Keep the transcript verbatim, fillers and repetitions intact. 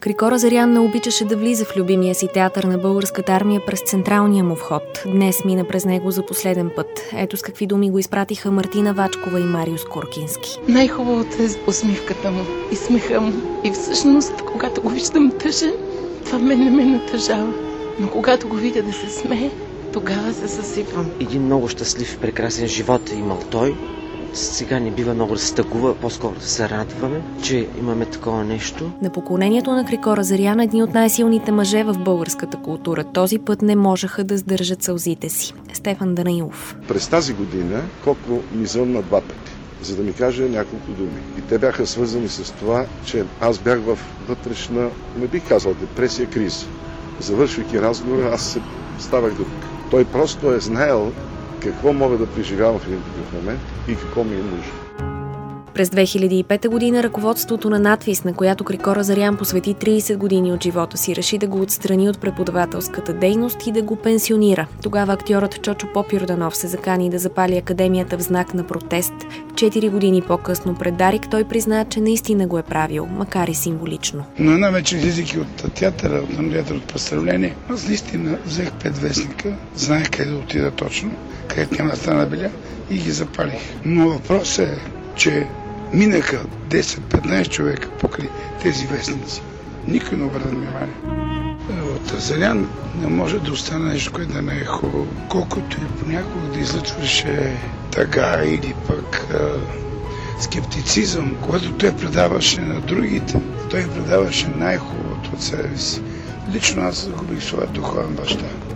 Крикора Зарян не обичаше да влиза в любимия си театър на Българската армия през централния му вход. Днес мина през него за последен път. Ето с какви думи го изпратиха Мартина Вачкова и Мариус Коркински. Най-хубавото е усмивката му и смеха му. И всъщност, когато го виждам тъжен, това мен не ме натъжава. Но когато го видя да се смее, тогава се съсипвам. Един много щастлив, прекрасен живот е имал той. Сега не бива много да се тъгува, по-скоро да се радваме, че имаме такова нещо. На поклонението на Крикора Зарян е един от най-силните мъже в българската култура. Този път не можеха да сдържат сълзите си. Стефан Данаилов. През тази година Коко ми зъмна два пъти, за да ми каже няколко думи. И те бяха свързани с това, че аз бях в вътрешна, не бих казал депресия, криза. Завършвайки разговора, аз се ставах друг. Той просто е знаел какво мога да преживявам в един такъв момент и какво ми е нужно. През две хиляди и пета година ръководството на надвис, на която Крикора Зарян посвети трийсет години от живота си, реши да го отстрани от преподавателската дейност и да го пенсионира. Тогава актьорът Чочо Попюрданов се закани да запали академията в знак на протест. Четири години по-късно пред Дарик той призна, че наистина го е правил, макар и символично. Но една вече излизайки от театъра, от театър от представление, аз наистина взех пет вестника, знаех къде да отида точно, където няма да стана беля и ги запалих. Но въпросът е, че минаха десет-петнайсет човека покрай тези вестници. Никой не обърна внимание. От Зарян не може да остане нещо, което да не е хубаво. Колкото и понякога да излъчваше тъга или пък а, скептицизъм, когато той предаваше на другите, той предаваше най-хубавото от себе си. Лично аз загубих своя духовен баща.